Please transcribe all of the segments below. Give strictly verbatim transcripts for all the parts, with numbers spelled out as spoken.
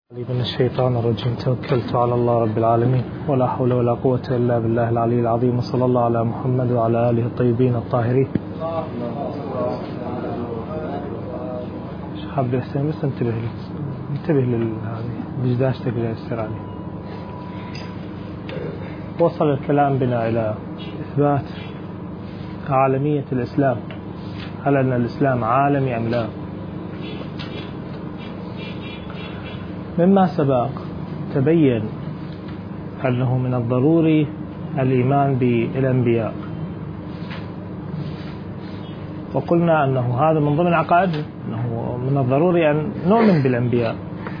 من الشيطان الرجيم. توكلت على الله رب العالمين ولا حول ولا قوة إلا بالله العلي العظيم، وصلى الله على محمد وعلى آله الطيبين الطاهرين. حاب حسين بس انتبه انتبه للجداشتك اللي يسر عليه. وصل الكلام بنا إلى إثبات عالمية الإسلام، هل أن الإسلام عالمي أم لا؟ مما سبق تبين أنه من الضروري الإيمان بالأنبياء، وقلنا أنه هذا من ضمن عقائدنا، أنه من الضروري أن نؤمن بالأنبياء.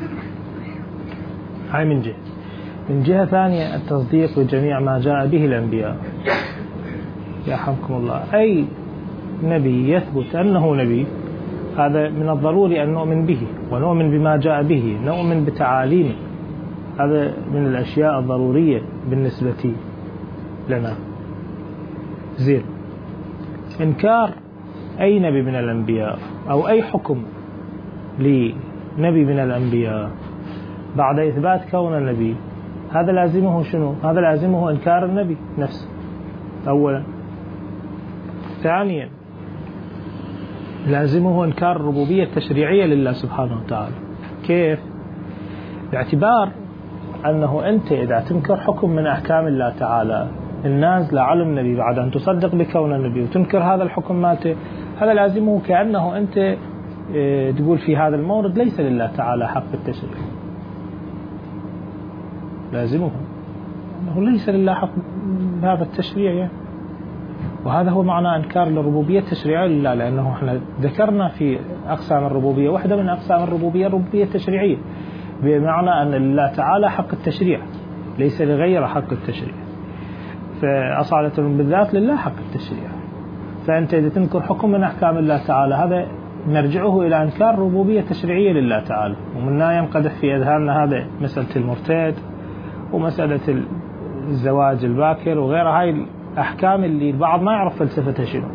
هاي من جهة. من جهة ثانية التصديق بجميع ما جاء به الأنبياء. يرحمكم الله، أي نبي يثبت أنه نبي هذا من الضروري أن نؤمن به ونؤمن بما جاء به، نؤمن بتعاليمه، هذا من الأشياء الضرورية بالنسبة لنا. زين، إنكار أي نبي من الأنبياء أو أي حكم لنبي من الأنبياء بعد إثبات كون النبي، هذا لازمه شنو؟ هذا لازمه إنكار النبي نفسه أولا. ثانيا لازمه إنكار الربوبية التشريعية لله سبحانه وتعالى. كيف؟ باعتبار أنه أنت إذا تنكر حكم من أحكام الله تعالى النازلة على النبي بعد أن تصدق بكون النبي وتنكر هذا الحكم ماته، هذا لازمه كأنه أنت تقول في هذا المورد ليس لله تعالى حق التشريع. لازمه أنه ليس لله حق هذا التشريع يعني. وهذا هو معنى إنكار الربوبية التشريعية لله، لأنه احنا ذكرنا في أقسام الربوبية واحدة من أقسام الربوبية الربوبية التشريعية، بمعنى أن لله تعالى حق التشريع ليس لغير حق التشريع، فأصالة بالذات لله حق التشريع. فأنت إذا تنكر حكم من أحكام الله تعالى هذا نرجعه إلى إنكار الربوبية التشريعية لله تعالى. ومنها ينقدح في أذهاننا هذا مسألة المرتد ومسألة الزواج الباكر وغيرها، هاي الأحكام اللي البعض ما يعرف فلسفتها شنو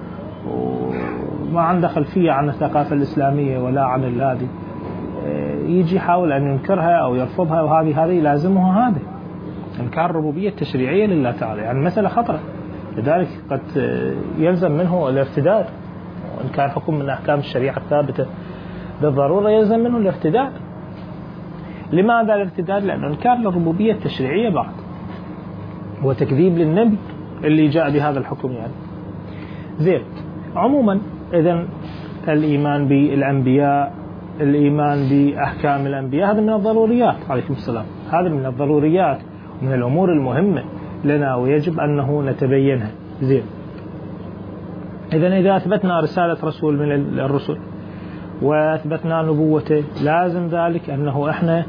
وما عنده خلفية عن الثقافة الإسلامية ولا عن هذه، يجي يحاول أن ينكرها أو يرفضها، وهذه هذه لازمها هذا إنكار الربوبية التشريعية لله تعالى. يعني مسألة خطرة، لذلك قد يلزم منه الارتداد، وإنكار حكم من أحكام الشريعة الثابتة بالضرورة يلزم منه الارتداد. لماذا الارتداد؟ لأنه إنكار الربوبية التشريعية بعد وتكذيب للنبي اللي جاء بهذا الحكم يعني. زين، عموما إذن الإيمان بالأنبياء، الإيمان بأحكام الأنبياء، هذا من الضروريات. عليكم السلام. هذا من الضروريات ومن الأمور المهمة لنا ويجب أنه نتبينها. زين، إذن إذا أثبتنا رسالة رسول من الرسل وأثبتنا نبوته، لازم ذلك أنه إحنا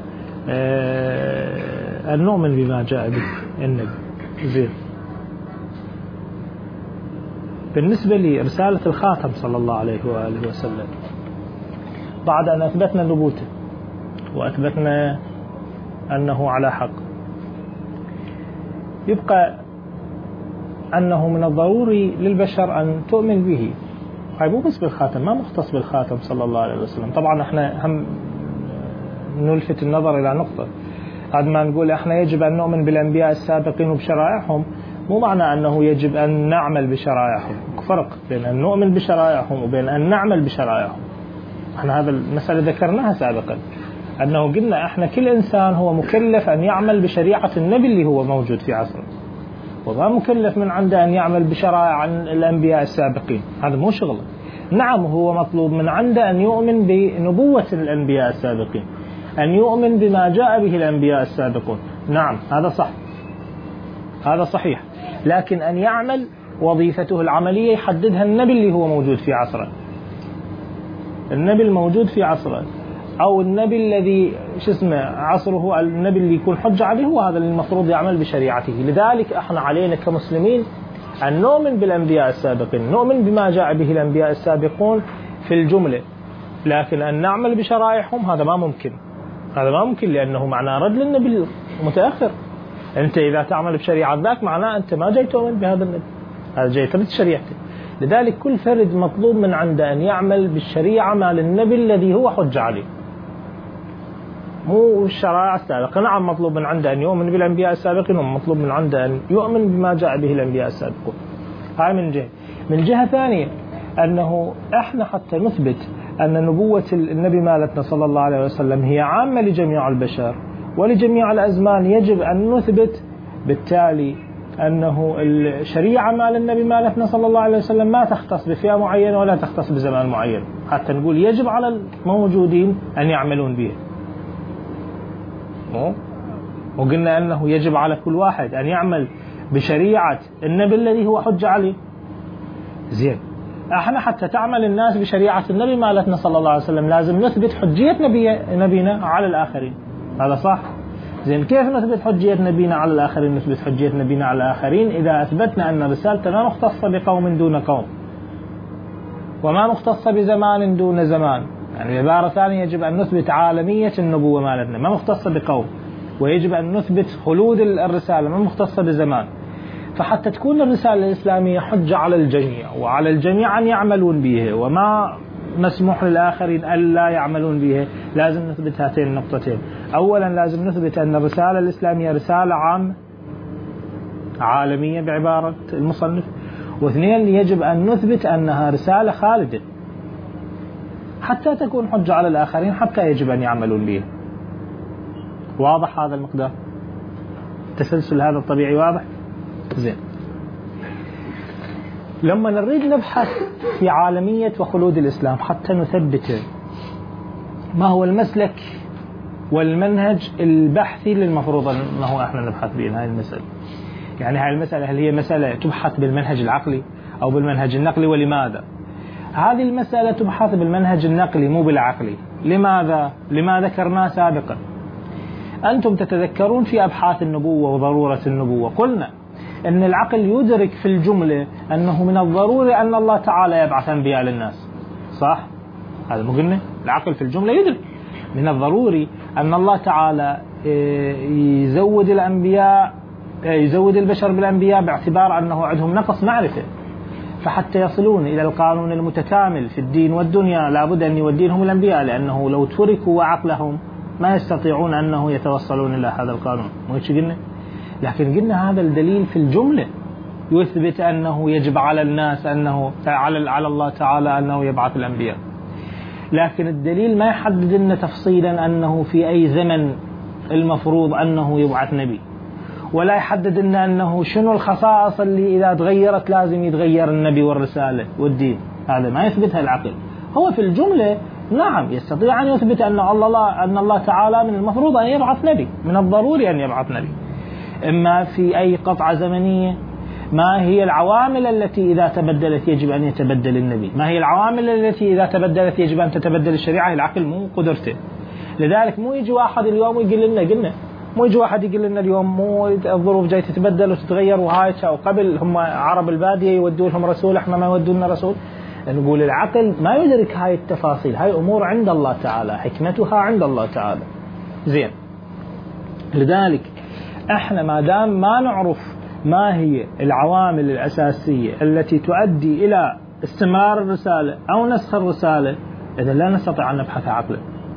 آه أن نؤمن بما جاء به النبي. زين، بالنسبة لرسالة الخاتم صلى الله عليه وآله وسلم، بعد أن أثبتنا نبوته وأثبتنا أنه على حق، يبقى أنه من الضروري للبشر أن تؤمن به. هاي مو بس بالخاتم، ما مختص بالخاتم صلى الله عليه وسلم. طبعا احنا هم نلفت النظر إلى نقطة، بعد ما نقول احنا يجب أن نؤمن بالأنبياء السابقين وبشرائعهم، مو معنى أنه يجب أن نعمل بشرائعهم. فرق بين أن نؤمن بشرائعهم وبين أن نعمل بشرائعهم. احنا هذا المسألة ذكرناها سابقا، أنه قلنا احنا كل إنسان هو مكلف أن يعمل بشريعة النبي اللي هو موجود في عصره، وما مكلف من عنده أن يعمل بشرائع عن الأنبياء السابقين، هذا مو شغله. نعم، هو مطلوب من عنده أن يؤمن بنبوة الأنبياء السابقين، أن يؤمن بما جاء به الأنبياء السابقون، نعم هذا صح، هذا صحيح. لكن أن يعمل وظيفته العملية يحددها النبي اللي هو موجود في عصره، النبي الموجود في عصره، أو النبي الذي شو اسمه عصره، النبي اللي يكون حجة عليه، هو هذا اللي المفروض يعمل بشريعته. لذلك احنا علينا كمسلمين أن نؤمن بالأنبياء السابقين، نؤمن بما جاء به الأنبياء السابقون في الجملة، لكن أن نعمل بشرائعهم هذا ما ممكن، هذا ما ممكن، لأنه معناه رد للنبي المتأخر. أنت إذا تعمل بشريعة ذاك معناه أنت ما جاي تؤمن بهذا النبي، هذا جاي ترد شريعته. لذلك كل فرد مطلوب من عنده أن يعمل بالشريعة مال النبي الذي هو حج عليه. مو الشرائع السابقة. نعم مطلوب من عنده أن يؤمن بالأنبياء السابقين، ومطلوب من عنده أن يؤمن بما جاء به الأنبياء السابقون. هاي من جهة. من جهة ثانية أنه إحنا حتى نثبت أن نبوة النبي مالتنا صلى الله عليه وسلم هي عامة لجميع البشر ولجميع الأزمان، يجب أن نثبت بالتالي أنه الشريعة مال النبي مالتنا صلى الله عليه وسلم ما تختص بفئة معينة ولا تختص بزمان معين، حتى نقول يجب على الموجودين أن يعملون به. وقلنا أنه يجب على كل واحد أن يعمل بشريعة النبي الذي هو حجة عليه. زين، احنا حتى تعمل الناس بشريعة النبي مالتنا صلى الله عليه وسلم لازم نثبت حجية نبي نبينا على الآخرين. هذا صح؟ زين، كيف نثبت حجية نبينا على الآخرين؟ نثبت حجية نبينا على الآخرين إذا أثبتنا أن رسالته ما مختصة بقوم دون قوم، وما مختصة بزمان دون زمان. يعني بعبارة ثانية يجب أن نثبت عالمية النبوة مالتنا ما مختصة بقوم، ويجب أن نثبت خلود الرسالة ما مختصة بزمان. فحتى تكون الرسالة الإسلامية حجة على الجميع، وعلى الجميع أن يعملون به، وما مسموح للآخرين ألا يعملون به، لازم نثبت هاتين النقطتين. أولا لازم نثبت أن الرسالة الإسلامية رسالة عامة عالمية بعبارة المصنف، واثنين يجب أن نثبت أنها رسالة خالدة حتى تكون حجة على الآخرين، حتى يجب أن يعملون به. واضح هذا المقدار؟ التسلسل هذا الطبيعي واضح؟ زين، لما نريد نبحث في عالمية وخلود الإسلام حتى نثبت ما هو المسلك والمنهج البحثي للمفروض أنه احنا نبحث به هذه المسألة. يعني هذه المسألة هل هي مسألة تبحث بالمنهج العقلي أو بالمنهج النقلي؟ ولماذا؟ هذه المسألة تبحث بالمنهج النقلي مو بالعقلي. لماذا؟ لما ذكرناه سابقا. أنتم تتذكرون في أبحاث النبوة وضرورة النبوة قلنا أن العقل يدرك في الجملة أنه من الضروري أن الله تعالى يبعث أنبياء للناس، صح؟ هذا مو قلنا؟ العقل في الجملة يدرك من الضروري أن الله تعالى يزود الأنبياء يزود البشر بالأنبياء باعتبار أنه عندهم نقص معرفة، فحتى يصلون إلى القانون المتكامل في الدين والدنيا لابد أن يودينهم الأنبياء، لأنه لو تركوا وعقلهم ما يستطيعون أنه يتوصلون إلى هذا القانون. مو هيك قلنا؟ لكن قلنا هذا الدليل في الجملة يثبت أنه يجب على الناس أنه على على الله تعالى أنه يبعث الأنبياء، لكن الدليل ما يحدد لنا تفصيلا أنه في أي زمن المفروض أنه يبعث نبي، ولا يحدد لنا أنه شنو الخصائص اللي إذا تغيرت لازم يتغير النبي والرسالة والدين. هذا ما يثبتها العقل. هو في الجملة نعم يستطيع أن يثبت أن الله أن الله تعالى من المفروض أن يبعث نبي، من الضروري أن يبعث نبي. إما في أي قطعة زمنية، ما هي العوامل التي إذا تبدلت يجب أن يتبدل النبي، ما هي العوامل التي إذا تبدلت يجب أن تتبدل الشريعة. العقل مو قدرته. لذلك مو يجي واحد اليوم ويقول لنا قلنا مو يجي واحد يقول لنا اليوم مو الظروف جاي تتبدل وتتغير وهاي، وقبل هم عرب البادية يودوا لهم رسول احنا ما يودوا لنا رسول. نقول العقل ما يدرك هاي التفاصيل، هاي أمور عند الله تعالى، حكمتها عند الله تعالى. زين، لذلك احنا ما دام ما نعرف ما هي العوامل الأساسية التي تؤدي إلى استمرار الرسالة أو نسخ الرسالة، إذا لا نستطيع أن نبحث عقلا،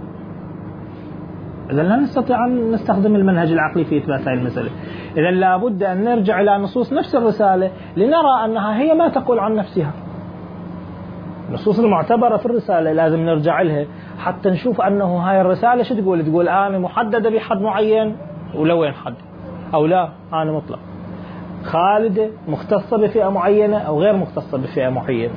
إذا لا نستطيع أن نستخدم المنهج العقلي في إثبات هذه المسألة. إذا لابد أن نرجع إلى نصوص نفس الرسالة لنرى أنها هي ما تقول عن نفسها. النصوص المعتبرة في الرسالة لازم نرجع لها حتى نشوف أنه هاي الرسالة شو تقول. تقول أنا محددة بحد معين ولوين حد، أو لا أنا مطلق، خالدة مختصة بفئة معينة أو غير مختصة بفئة معينة.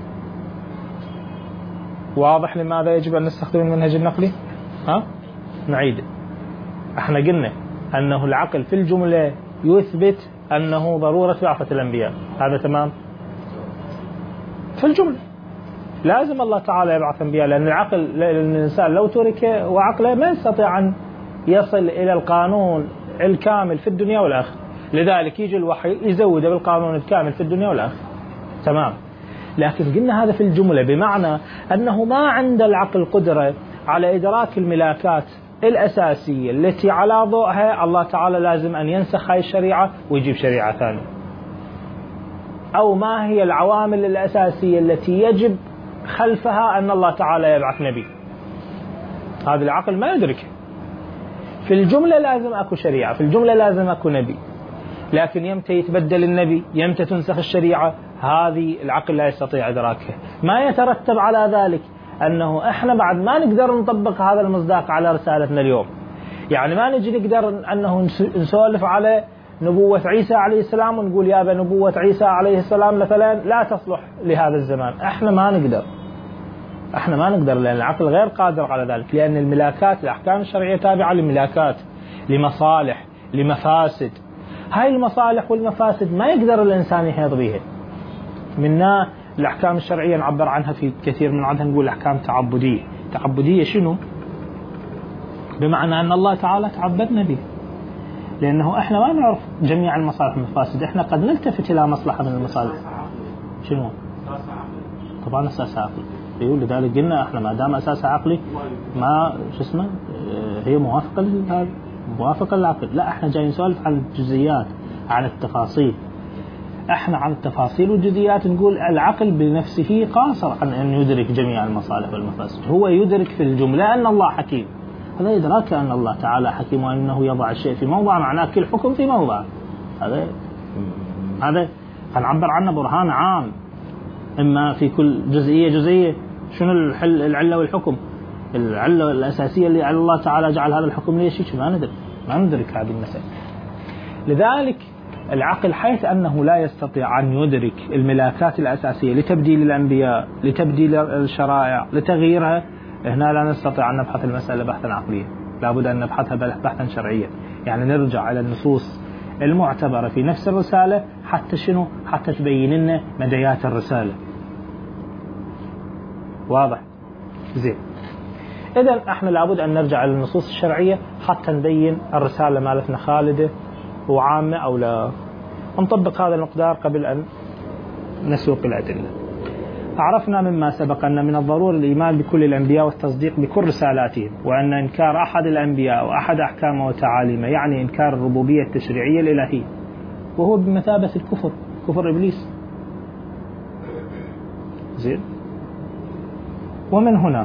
واضح لماذا يجب أن نستخدم المنهج النقلي؟ ها؟ نعيد. احنا قلنا أنه العقل في الجملة يثبت أنه ضرورة بعثة الأنبياء، هذا تمام. في الجملة لازم الله تعالى يبعث أنبياء، لأن العقل الإنسان لو ترك وعقله ما يستطيع أن يصل إلى القانون الكامل في الدنيا والآخرة. لذلك يجي الوحي يزود بالقانون الكامل في الدنيا والآخرة، تمام. لكن قلنا هذا في الجملة، بمعنى أنه ما عند العقل قدرة على إدراك الملاكات الأساسية التي على ضوءها الله تعالى لازم أن ينسخ هاي الشريعة ويجيب شريعة ثانية، أو ما هي العوامل الأساسية التي يجب خلفها أن الله تعالى يبعث نبي. هذا العقل ما يدرك. في الجملة لازم أكو شريعة، في الجملة لازم أكو نبي، لكن يمتى يتبدل النبي، يمتى تنسخ الشريعة، هذه العقل لا يستطيع إدراكها. ما يترتب على ذلك أنه إحنا بعد ما نقدر نطبق هذا المصداق على رسالتنا اليوم. يعني ما نجي نقدر أنه نسولف على نبوة عيسى عليه السلام ونقول يابا نبوة عيسى عليه السلام مثلا لا تصلح لهذا الزمان. إحنا ما نقدر احنا ما نقدر لأن العقل غير قادر على ذلك، لأن الملاكات الأحكام الشرعية تابعة لملاكات، لمصالح، لمفاسد. هاي المصالح والمفاسد ما يقدر الإنسان يحيط بها. منا الأحكام الشرعية نعبر عنها في كثير من عندها نقول أحكام تعبدية. تعبدية شنو؟ بمعنى أن الله تعالى تعبدنا به، لأنه احنا ما نعرف جميع المصالح والمفاسد، احنا قد نلتفت إلى مصلحة من المصالح. شنو؟ طبعا أساس عقلي. يقول لذلك قلنا احنا ما دام اساس عقلي ما شو اسمه هي موافقه لهذا، موافقه للعقل. لا احنا جايين نسولف عن الجزئيات، عن التفاصيل. احنا عن التفاصيل والجزئيات نقول العقل بنفسه قاصر عن ان يدرك جميع المصالح والمفاسد. هو يدرك في الجمله ان الله حكيم، هذا ادراك ان الله تعالى حكيم وانه يضع الشيء في موضع، معناه كل حكم في موضع. هذا هذا هنعبر عنه برهان عام، اما في كل جزئيه جزئيه. شنو الحل العلة والحكم؟ العلة الأساسية اللي على الله تعالى جعل هذا الحكم ليش؟ ما ندرك ما ندرك هذه المسألة. لذلك العقل حيث أنه لا يستطيع أن يدرك الملاكات الأساسية لتبديل الأنبياء، لتبديل الشرائع، لتغييرها، هنا لا نستطيع أن نبحث المسألة بحثا عقليا، لابد أن نبحثها بحثا شرعيا. يعني نرجع إلى النصوص المعتبرة في نفس الرسالة حتى شنو؟ حتى تبين لنا مديات الرسالة. واضح؟ زين. إذن احنا لابد أن نرجع إلى النصوص الشرعية حتى نبين الرسالة مالتنا خالدة وعامة أو لا، ونطبق هذا المقدار قبل أن نسوق الأدلة. عرفنا مما سبق أن من الضروري الإيمان بكل الأنبياء والتصديق بكل رسالاتهم، وأن إنكار أحد الأنبياء وأحد أحكامه وتعاليمه يعني إنكار الربوبية التشريعية الإلهية، وهو بمثابة الكفر، كفر إبليس. زين. ومن هنا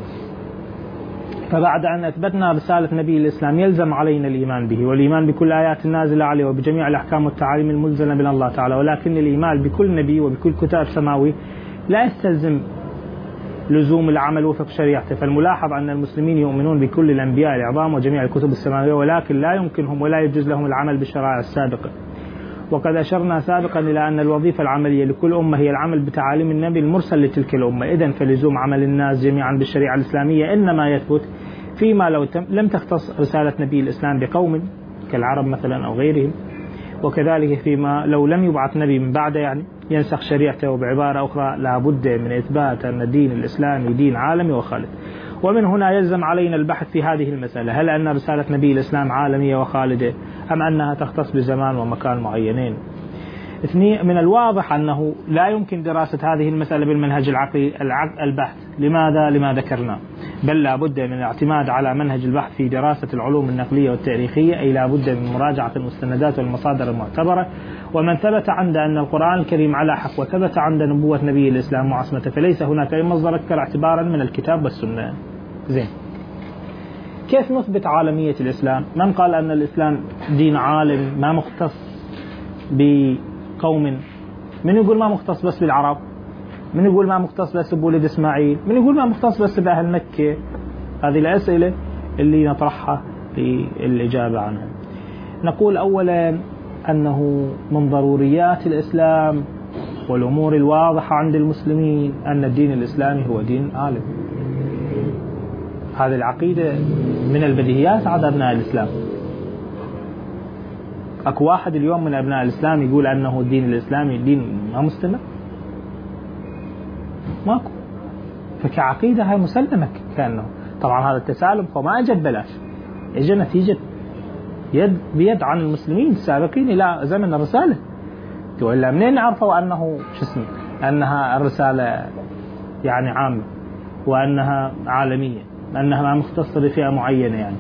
فبعد أن أثبتنا رسالة نبي الإسلام يلزم علينا الإيمان به، والإيمان بكل آيات النازلة عليه وبجميع الأحكام والتعاليم الملزمة من الله تعالى. ولكن الإيمان بكل نبي وبكل كتاب سماوي لا يستلزم لزوم العمل وفق شريعته. فالملاحظ أن المسلمين يؤمنون بكل الأنبياء العظام وجميع الكتب السماوية، ولكن لا يمكنهم ولا يجوز لهم العمل بالشرائع السابقة. وقد أشرنا سابقا إلى أن الوظيفة العملية لكل أمة هي العمل بتعاليم النبي المرسل لتلك الأمة. إذن فلزوم عمل الناس جميعا بالشريعة الإسلامية إنما يثبت فيما لو لم تختص رسالة نبي الإسلام بقوم كالعرب مثلا أو غيرهم، وكذلك فيما لو لم يبعث نبي من بعده يعني ينسخ شريعته. وبعبارة أخرى لا بد من إثبات أن الدين الإسلامي دين عالمي وخالد. ومن هنا يلزم علينا البحث في هذه المسألة: هل أن رسالة نبي الإسلام عالمية وخالدة أم أنها تختص بزمان ومكان معينين؟ اثنين، من الواضح أنه لا يمكن دراسة هذه المسألة بالمنهج العقلي البحث. لماذا؟ لما ذكرنا، بل لا بد من الاعتماد على منهج البحث في دراسة العلوم النقلية والتاريخية، أي لا بد من مراجعة المستندات والمصادر المعتبرة. ومن ثبت عند أن القرآن الكريم على حق وثبت عند نبوة نبي الإسلام وعصمته فليس هناك أي مصدر أكثر اعتبارا من الكتاب والسنة. زين. كيف نثبت عالمية الإسلام؟ من قال أن الإسلام دين عالم ما مختص بقوم؟ من يقول ما مختص بس بالعرب؟ من يقول ما مختص بس بولد إسماعيل؟ من يقول ما مختص بس بأهل مكة؟ هذه الأسئلة اللي نطرحها في الإجابة عنها. نقول أولا أنه من ضروريات الإسلام والأمور الواضحة عند المسلمين أن الدين الإسلامي هو دين عالم. هذه العقيدة من البديهيات عند أبناء الإسلام. أكو واحد اليوم من أبناء الإسلام يقول أنه الدين الإسلامي دين ما مستمر؟ ماكو. فكعقيدة هاي مسلمة كأنه. طبعا هذا التسالم فما أجد بلاش، إجا نتيجة يد بيد عن المسلمين السابقين إلى زمن الرسالة. وإلا منين نعرفوا أنه شو اسمه أنها الرسالة يعني عامة وأنها عالمية، أنها ما مختصة بفئة معينة يعني.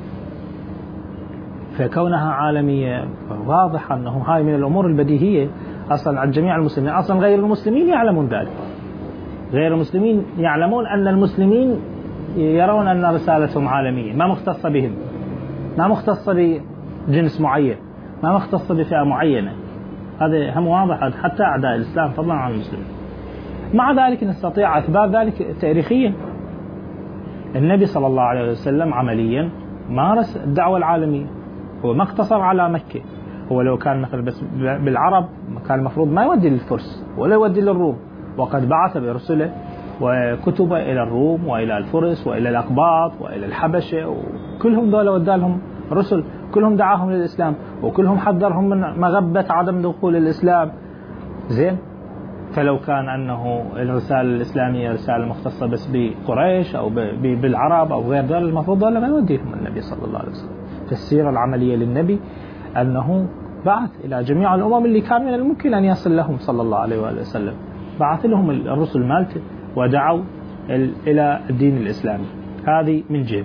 فكونها عالمية واضح أنه هاي من الأمور البديهية أصلا عن جميع المسلمين. أصلا غير المسلمين يعلمون ذلك، غير المسلمين يعلمون أن المسلمين يرون أن رسالتهم عالمية ما مختصة بهم. ما مختصة بجنس معين، ما مختصة بفئة معينة. هذا هم واضح حتى أعداء الإسلام فضلا عن المسلمين. مع ذلك نستطيع إثبات ذلك تاريخيا. النبي صلى الله عليه وسلم عمليا مارس الدعوة العالمية، هو ما اقتصر على مكة. هو لو كان مثلا بس بالعرب كان المفروض ما يودي للفرس ولا يودي للروم، وقد بعث برسله وكتبه إلى الروم وإلى الفرس وإلى الأقباط وإلى الحبشة، وكلهم دول ودالهم رسل، كلهم دعاهم للإسلام، وكلهم حذرهم من مغبة عدم دخول الإسلام. زين، فلو كان أنه الرسالة الإسلامية رسالة مختصة بس بقريش أو بالعرب أو غير ذلك، المفروض دول ما يوديهم النبي صلى الله عليه وسلم. فالسيرة العملية للنبي أنه بعث إلى جميع الأمم اللي كان من الممكن أن يصل لهم صلى الله عليه وآله وسلم، بعث لهم الرسل مالته ودعوا إلى الدين الإسلامي. هذه من جهة.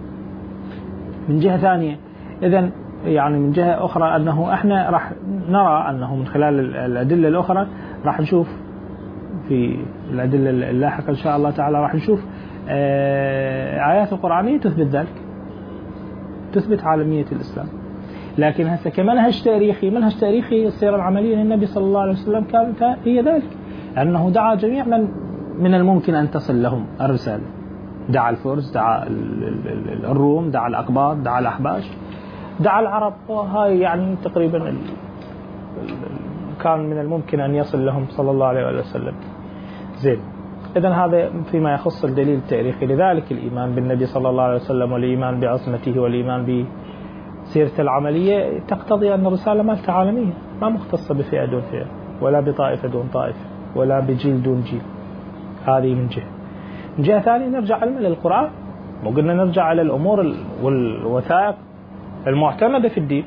من جهة ثانية إذن يعني من جهة أخرى أنه إحنا راح نرى أنه من خلال الأدلة الأخرى راح نشوف في الأدلة اللاحقة إن شاء الله تعالى راح نشوف آيات القرآنية تثبت ذلك، تثبت عالمية الإسلام. لكن هسه كمنهج تاريخي، منهج تاريخي السيرة العملية للنبي صلى الله عليه وسلم كانت هي ذلك، أنه دعا جميع من من الممكن أن تصل لهم الرسالة. دعا الفرس، دعا الروم، دعا الأقباط، دعا الأحباش، دعا العرب، وهاي يعني تقريبا كان من الممكن أن يصل لهم صلى الله عليه وسلم. زين، إذن هذا فيما يخص الدليل التاريخي. لذلك الإيمان بالنبي صلى الله عليه وسلم والإيمان بعصمته والإيمان بسيرته العملية تقتضي أن الرسالة مالته عالمية، ما مختصة بفئة دون فئة، ولا بطائفة دون طائفة، ولا بجيل دون جيل. هذه من جهة. من جهة ثانية نرجع علما للقرآن، مو قلنا نرجع على الأمور والوثائق المعتمدة في الدين،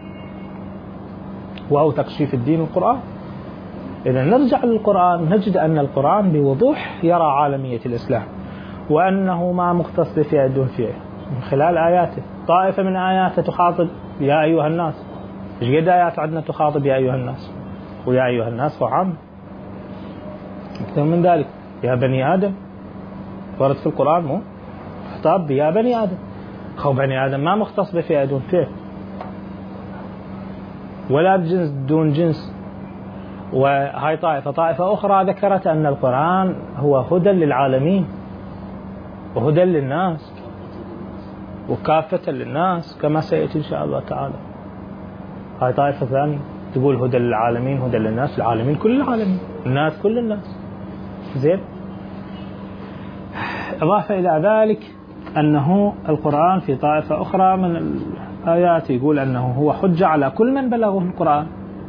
وأوثق شيء في الدين القرآن. إذا نرجع للقرآن نجد أن القرآن بوضوح يرى عالمية الإسلام، وأنه ما مختص بفئة دون فئة من خلال آياته. طائفة من آياته تخاطب يا أيها الناس، إيش قد آيات عندنا تخاطب يا أيها الناس، ويا أيها الناس هو عام. أكثر من ذلك يا بني آدم ورد في القرآن، مو خطاب يا بني آدم. خو بني آدم ما مختص بفئة دون فئة، ولا بجنس دون جنس. وهاي طائفة طائفة أخرى ذكرت أن القرآن هو هدى للعالمين وهدى للناس وكافة للناس كما سيأتي إن شاء الله تعالى. هاي طائفة ثانية تقول هدى للعالمين، هدى للناس، العالمين كل العالمين، الناس كل الناس. زين، إضافة إلى ذلك أنه القرآن في طائفة أخرى من الآيات يقول أنه هو حجة على كل من بلغه القرآن.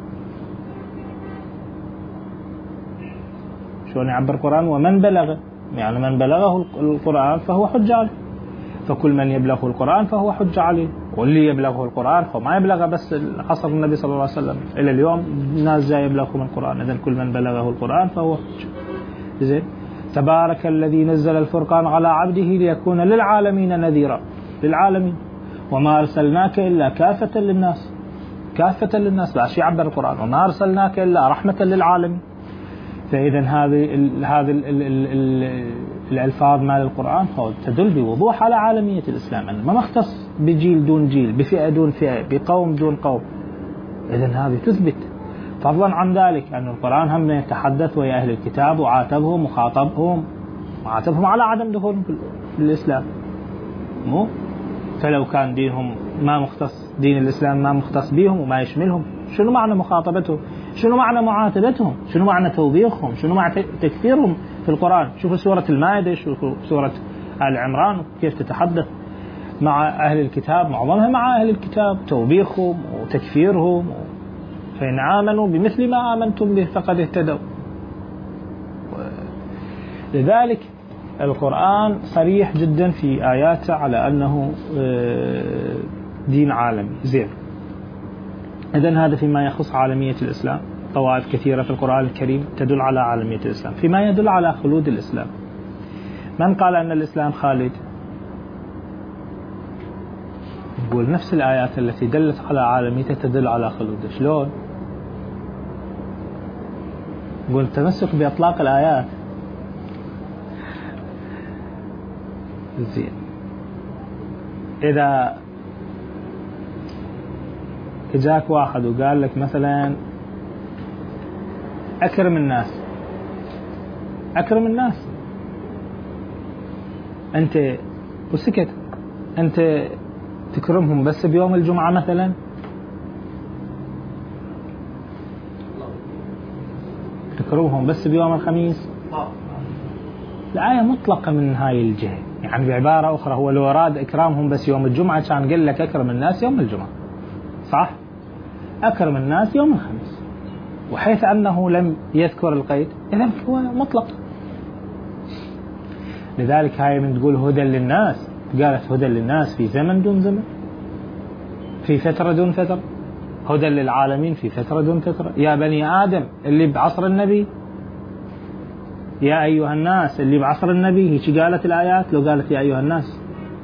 شلون يعبر القرآن؟ ومن بلغ، يعني من بلغه القرآن فهو حجة عليه، فكل من يبلغه القرآن فهو حجة عليه. واللي يبلغه القرآن هو ما يبلغ بس عصر النبي صلى الله عليه وسلم، إلى اليوم الناس جاي يبلغهم القرآن. إذن كل من بلغه القرآن فهو حجة. زين، تبارك الذي نزل الفرقان على عبده ليكون للعالمين نذيرا، للعالمين، وما أرسلناك إلا كافة للناس، كافة للناس. لا شيء عبر القرآن وما أرسلناك إلا رحمة للعالمين. فإذا هذه هذه الألفاظ مال القرآن تدل بوضوح على عالمية الإسلام، أنه ما مختص بجيل دون جيل، بفئة دون فئة، بقوم دون قوم. إذن هذه تثبت. فضلا عن ذلك أن القرآن هم يتحدث ويا أهل الكتاب وعاتبهم وخاطبهم وعاتبهم على عدم دخولهم في الإسلام، مو فلو كان دينهم ما مختص، دين الإسلام ما مختص بهم وما يشملهم، شنو معنى مخاطبتهم؟ شنو معنى معاتبتهم؟ شنو معنى توبيخهم؟ شنو معنى تكفيرهم في القرآن؟ شوفوا سورة المائدة، شوفوا سورة آل عمران كيف تتحدث مع أهل الكتاب، معظمها مع أهل الكتاب، توبيخهم وتكفيرهم. فإن آمنوا بمثل ما آمنتم به فقد اهتدوا. لذلك القرآن صريح جدا في آياته على أنه دين عالمي. زين، إذن هذا فيما يخص عالمية الإسلام. طوائف كثيرة في القرآن الكريم تدل على عالمية الإسلام. فيما يدل على خلود الإسلام، من قال أن الإسلام خالد؟ يقول نفس الآيات التي دلت على عالميته تدل على خلوده. شلون؟ يقول تمسك بإطلاق الآيات. زين، إذا إجاك واحد وقال لك مثلا أكرم الناس، أكرم الناس، أنت وسكت، أنت تكرمهم بس بيوم الجمعة مثلا؟ تكرمهم بس بيوم الخميس؟ الآية مطلقة من هاي الجهة. يعني بعبارة أخرى هو لو أراد إكرامهم بس يوم الجمعة كان قال لك أكرم الناس يوم الجمعة، صح؟ أكرم الناس يوم الخميس، وحيث أنه لم يذكر القيد إذن هو مطلق. لذلك هاي من تقول هدى للناس، قالت هدى للناس في زمن دون زمن، في فترة دون فترة، هدى للعالمين في فترة دون فترة. يا بني آدم اللي بعصر النبي، يا أيها الناس اللي بعصر النبي، هيك قالت الآيات لو قالت يا أيها الناس.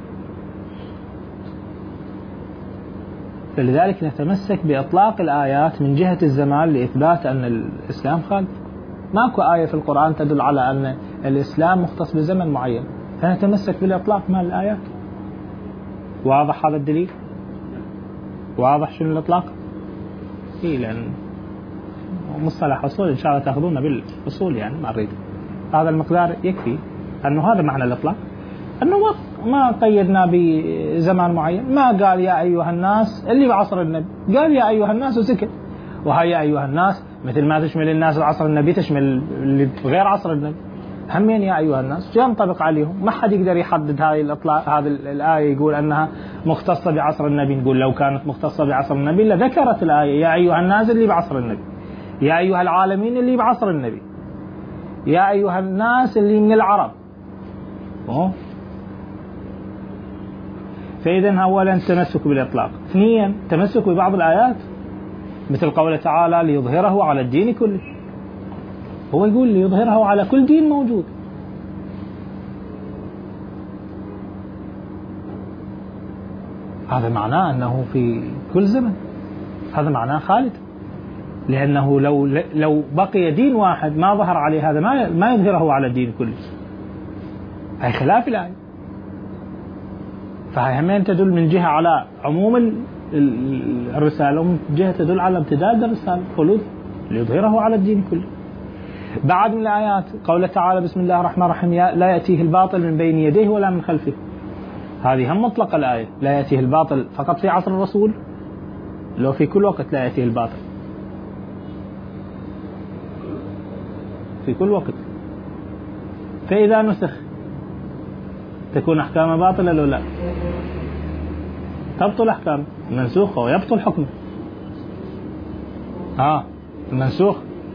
فلذلك نتمسك بإطلاق الآيات من جهة الزمان لإثبات أن الإسلام خالد. ماكو آية في القرآن تدل على أن الإسلام مختص بزمن معين، فنتمسك بالإطلاق مال الآيات. واضح هذا الدليل؟ واضح شنو الإطلاق؟ إيه، لأن مصطلح أصول إن شاء الله تأخذونه بالأصول، يعني ما أريد هذا المقدار يكفي أنه هذا معنى الإطلاق، أنه ما قيدنا بزمان معين. ما قال يا أيها الناس اللي بعصر النبي، قال يا أيها الناس وسكت. وهي يا أيها الناس مثل ما تشمل الناس بعصر النبي تشمل اللي غير عصر النبي، همين يا أيها الناس جاء ينطبق عليهم. ما حد يقدر يحدد هذه الإطلاق، هذه الآية يقول أنها مختصة بعصر النبي. نقول لو كانت مختصة بعصر النبي لذكرت الآية يا أيها الناس اللي بعصر النبي، يا أيها العالمين اللي بعصر النبي، يا أيها الناس اللي من العرب. أوه. فإذن أولا تمسك بالإطلاق، اثنيا تمسك ببعض الآيات مثل قوله تعالى ليظهره على الدين كله. هو يقول ليظهره على كل دين موجود، هذا معناه أنه في كل زمن، هذا معناه خالد، لأنه لو لو بقي دين واحد ما ظهر عليه هذا ما ما يظهره على الدين كله. هاي خلاف الآية. فهي همين تدل من جهة على عموم الرسالة، ومن جهة تدل على امتداد الرسالة خلود ليظهره على الدين كله. بعد من الآيات قوله تعالى بسم الله الرحمن الرحيم لا يأتيه الباطل من بين يديه ولا من خلفه. هذه هم مطلق الآية، لا يأتيه الباطل فقط في عصر الرسول، لو في كل وقت لا يأتيه الباطل، في كل وقت. فإذا نسخ تكون أحكام باطلة لو لا تبطل أحكام منسوخة ويبطل حكمه. آه المنسوخ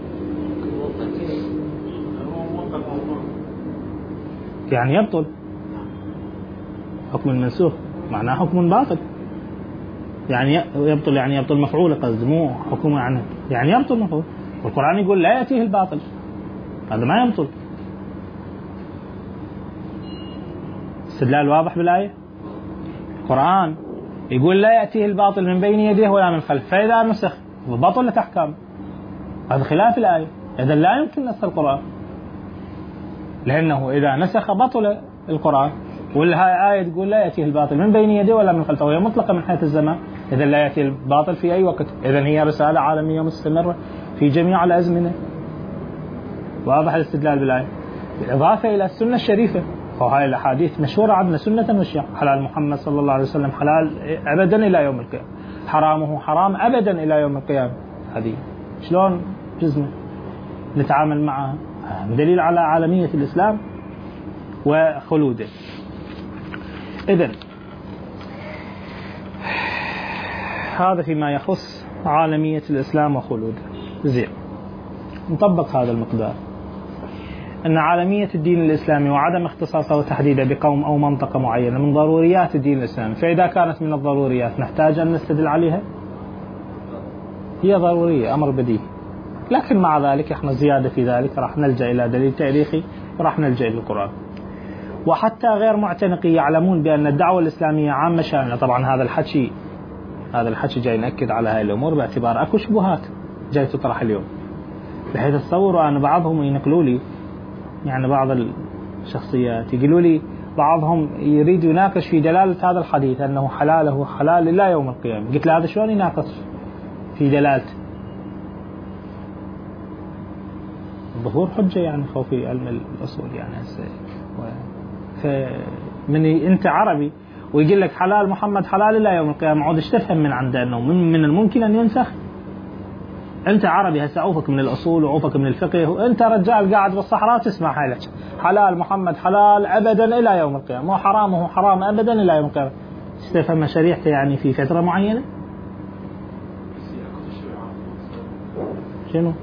يعني يبطل حكم المنسوخ، معناه حكم باطل، يعني يبطل يعني يبطل مفعول، قصد مو حكم، يعني يعني يبطل مفعول. والقرآن يقول لا يأتيه الباطل، هذا ما يبطل. استدلال واضح بالآية. القرآن يقول لا يأتيه الباطل من بين يديه ولا من خلفه، فإذا نسخ بطلت أحكام، هذا خلاف الآية. إذا لا يمكن نسخ القرآن، لأنه إذا نسخ بطل القرآن. والها آية تقول لا يأتيه الباطل من بين يديه ولا من خلفه، وهي مطلقة من حيث الزمان. إذا لا يأتي الباطل في أي وقت، إذا هي رسالة عالمية مستمرة في جميع الأزمنة. واضح الاستدلال بالآية. بالإضافة إلى السنة الشريفة، وهاي الأحاديث مشهورة عندنا سنة مشيئة. حلال محمد صلى الله عليه وسلم حلال أبدا إلى يوم القيامة، حرامه حرام أبدا إلى يوم القيامة. هذه شلون جزمة نتعامل معها؟ دليل على عالمية الإسلام وخلوده. إذن هذا فيما يخص عالمية الإسلام وخلوده. زين، نطبق هذا المقدار أن عالمية الدين الإسلامي وعدم اختصاصه وتحديده بقوم أو منطقة معينة من ضروريات الدين الإسلامي. فإذا كانت من الضروريات نحتاج أن نستدل عليها، هي ضرورية، أمر بديهي. لكن مع ذلك احنا زيادة في ذلك راح نلجأ إلى دليل تاريخي وراح نلجأ إلى القرآن. وحتى غير معتنقي يعلمون بأن الدعوة الإسلامية عامة شاملة. طبعا هذا الحكي هذا الحكي جاي نأكد على هاي الأمور باعتبار أكو شبهات جاي تطرح اليوم، بحيث تصوروا أن بعضهم ينقلوا لي، يعني بعض الشخصيات يقولوا لي بعضهم يريد يناقش في دلالة هذا الحديث أنه حلاله حلال إلى يوم القيامة. قلت له هذا شلون يناقش في دلالته. ظهور حجة يعني خوفي علم الأصول يعني فمن أنت عربي ويقول لك حلال محمد حلال إلى يوم القيامة، عود ايش تفهم من عنده أنه من, من الممكن أن ينسخ؟ أنت عربي هسه عوفك من الأصول وعوفك من الفقه، وأنت رجال قاعد بالصحراء تسمع حالك حلال محمد حلال أبدا إلى يوم القيامة، وحرامه حرام أبدا إلى يوم القيامة. تفهم شريعته يعني في فترة معينة؟ شنو؟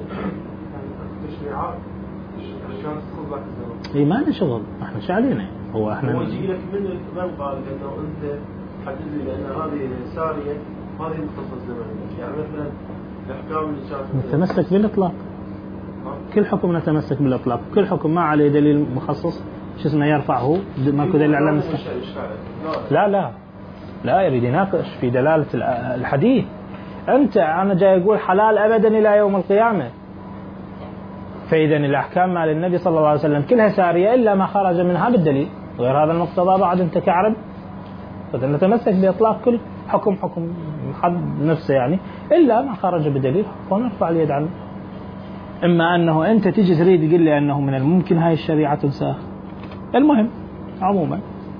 اي ما له شغل، احنا شو علينا؟ هو احنا هو يجي لك من من قال انه انت حدد لي لان هذه ساريه هذه مختصه زمنيه، يعني مثلا الاحكام اللي شافت نتمسك بالاطلاق، كل حكم نتمسك بالاطلاق، كل حكم ما عليه دليل مخصص شو اسمه يرفعه ماكو دليل على المسلم. لا لا لا يريد يناقش في دلاله الحديث. انت انا جاي اقول حلال ابدا الى يوم القيامه، فإذا الأحكام مع النبي صلى الله عليه وسلم كلها سارية إلا ما خرج منها بالدليل، غير هذا المقتضى بعد أنت كعرب فنتمسك بإطلاق كل حكم حكم حد نفسه يعني إلا ما خرج بدليل ونرفع اليد عنه. إما أنه أنت تيجي تريد تقول لي أنه من الممكن هاي الشريعة تنسخ. المهم عموما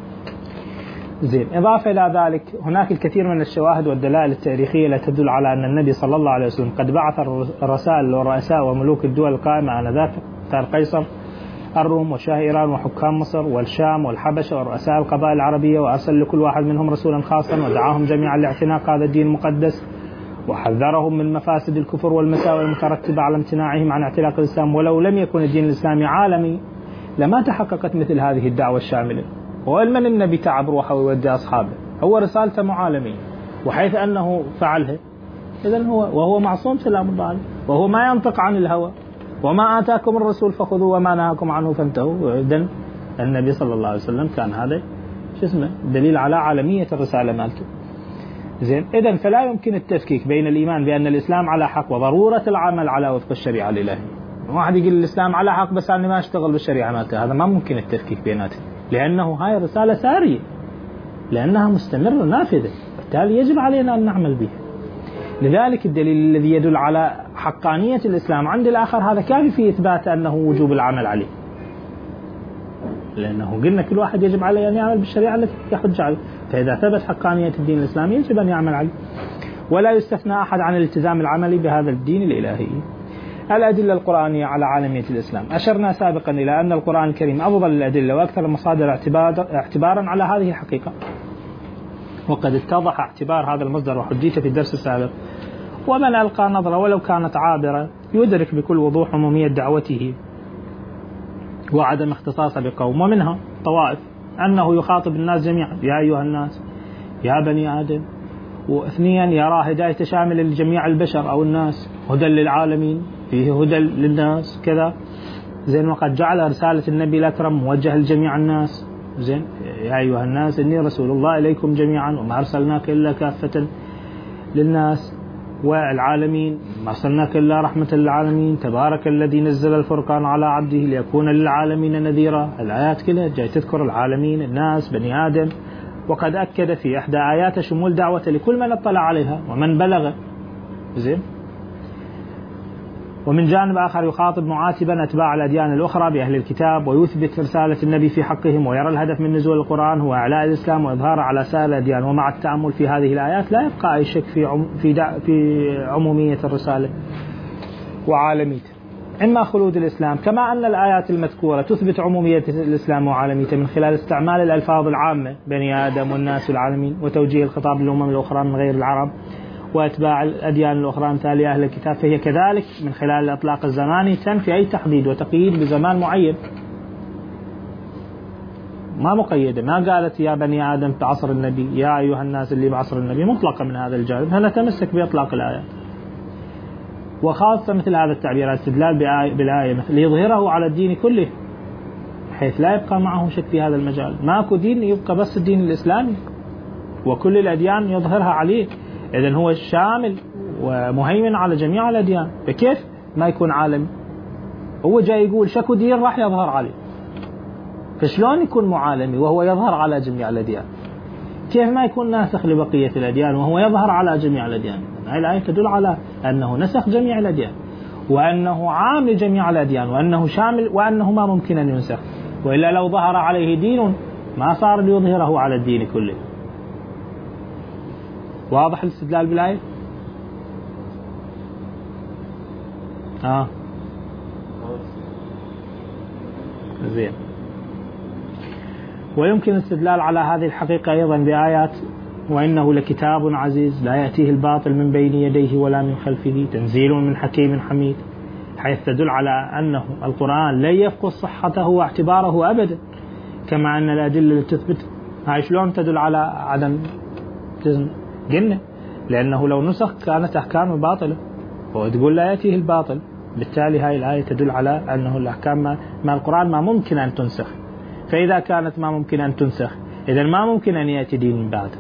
زين. إضافة إلى ذلك هناك الكثير من الشواهد والدلائل التاريخية التي تدل على أن النبي صلى الله عليه وسلم قد بعث الرسائل للرؤساء وملوك الدول القائمة آنذاك مثل قيصر الروم وشاه إيران وحكام مصر والشام والحبشة ورؤساء القبائل العربية، وأرسل لكل واحد منهم رسولا خاصا ودعاهم جميعا لاعتناق هذا الدين المقدس، وحذرهم من مفاسد الكفر والمساوئ المترتبة على امتناعهم عن اعتناق الإسلام. ولو لم يكن الدين الإسلامي عالمي لما تحققت مثل هذه الدعوة الشاملة. وعلما النبي تعب روحه ويودي أصحابه، هو رسالته معالمية، وحيث أنه فعلها إذن هو وهو معصوم سلام الله عليه، وهو ما ينطق عن الهوى، وما آتاكم الرسول فخذوه وما نهاكم عنه فانتهوا. إذن النبي صلى الله عليه وسلم كان هذا شو اسمه دليل على عالمية الرسالة مالته. زين. إذن فلا يمكن التفكيك بين الإيمان بأن الإسلام على حق وضرورة العمل على وفق الشريعة الإلهية. واحد يقول الإسلام على حق بس أنا ما أشتغل بالشريعة مالته، هذا ما ممكن التفكيك بيناته، لأنه هاي رسالة سارية، لأنها مستمرة نافذة، بالتالي يجب علينا أن نعمل بها. لذلك الدليل الذي يدل على حقانية الإسلام عند الآخر هذا كافي في إثبات أنه وجوب العمل عليه، لأنه قلنا كل واحد يجب عليه أن يعمل بالشريعة التي يحج عليه، فإذا ثبت حقانية الدين الإسلامي يجب أن يعمل عليه، ولا يستثنى أحد عن الالتزام العملي بهذا الدين الإلهي. الأدلة القرآنية على عالمية الإسلام. أشرنا سابقا إلى أن القرآن الكريم أفضل الأدلة وأكثر المصادر اعتبارا على هذه الحقيقة، وقد اتضح اعتبار هذا المصدر وحجيته في الدرس السابق. ومن ألقى نظرة ولو كانت عابرة يدرك بكل وضوح عمومية دعوته وعدم اختصاصه بقوم ومنها طوائف، أنه يخاطب الناس جميعا يا أيها الناس يا بني آدم، واثنيا يرى هداية شاملة لجميع البشر أو الناس، هدى للعالمين فيه هدى للناس كذا. زين. وقد جعل رسالة النبي الأكرم موجهة لجميع الناس. زين. يا أيها الناس إني رسول الله إليكم جميعا وما أرسلناك إلا كافة للناس والعالمين، ما أرسلناك إلا رحمة للعالمين، تبارك الذي نزل الفرقان على عبده ليكون للعالمين نذيرا. الآيات كلها جاي تذكر العالمين الناس بني آدم، وقد أكد في إحدى آيات شمول دعوة لكل من اطلع عليها ومن بلغ. زين. ومن جانب آخر يخاطب معاتبا أتباع الأديان الأخرى بأهل الكتاب ويثبت رسالة النبي في حقهم، ويرى الهدف من نزول القرآن هو إعلاء الإسلام وإظهاره على سائر الأديان. ومع التأمل في هذه الآيات لا يبقى أي شك في عم في, في عمومية الرسالة وعالميته، إما خلود الإسلام، كما أن الآيات المذكورة تثبت عمومية الإسلام وعالميته من خلال استعمال الألفاظ العامة بني آدم والناس والعالمين، وتوجيه الخطاب للأمم الأخرى من غير العرب وأتباع الأديان الأخرى مثال أهل الكتاب، فهي كذلك من خلال الإطلاق الزماني تنفي أي تحديد وتقييد بزمان معين، ما مقيدة، ما قالت يا بني آدم في عصر النبي يا أيها الناس اللي بعصر النبي، مطلقة من هذا الجانب. فنتمسك بإطلاق الآيات، وخاصة مثل هذا التعبير الاستدلال بالآية مثل ليظهره على الدين كله، حيث لا يبقى معه شك في هذا المجال. ماكو دين يبقى بس الدين الإسلامي، وكل الأديان يظهرها عليه، إذن هو شامل ومهيمن على جميع الأديان، فكيف ما يكون عالمي؟ هو جاي يقول شكو دين راح يظهر عليه، فشلون يكون معالمي وهو يظهر على جميع الأديان؟ كيف ما يكون ناسخ لبقية الأديان وهو يظهر على جميع الأديان؟ هذه الآية تدل على أنه نسخ جميع الأديان، وأنه عام لجميع الأديان، وأنه شامل، وأنه ما ممكن أن ينسخ، وإلا لو ظهر عليه دين ما صار ليظهره على الدين كله. واضح الاستدلال بالآية؟ آه زين. ويمكن الاستدلال على هذه الحقيقة أيضا بآيات: وإنه لكتاب عزيز لا يأتيه الباطل من بين يديه ولا من خلفه تنزيل من حكيم حميد، حيث تدل على أنه القرآن لا يفقد صحته واعتباره أبدا، كما أن الأدلة اللي تثبت هاي شلون تدل على عدم قلنا لأنه لو نسخ كانت أحكامه باطلة، وتقول لا يأتيه الباطل، بالتالي هاي الآية تدل على أنه الأحكام ما القرآن ما ممكن أن تنسخ. فإذا كانت ما ممكن أن تنسخ إذن ما ممكن أن يأتي دين من بعد.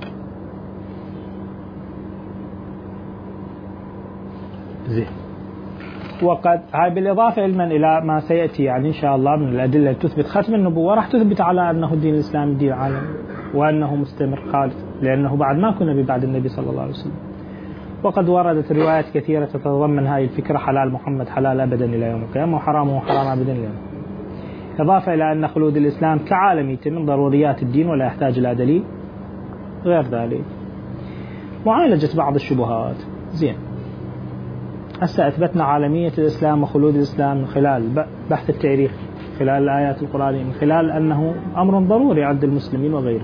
زين. وقد هاي بالإضافة علما إلى ما سيأتي يعني إن شاء الله من الأدلة تثبت ختم النبوة، راح تثبت على أنه الدين الإسلامي دين عالمي وأنه مستمر خالد، لأنه بعد ما كنا ببعد النبي صلى الله عليه وسلم. وقد وردت روايات كثيرة تتضمن هذه الفكرة: حلال محمد حلال أبدا إلى يوم القيامة، وحرامه حرام أبدا إلى يوم القيامة. إضافة إلى أن خلود الإسلام كعالمية من ضروريات الدين ولا يحتاج إلى دليل غير ذلك. معالجة بعض الشبهات. زين. هسه أثبتنا عالمية الإسلام وخلود الإسلام من خلال بحث التاريخ، خلال الآيات القرآنية، من خلال أنه أمر ضروري عند المسلمين وغيره.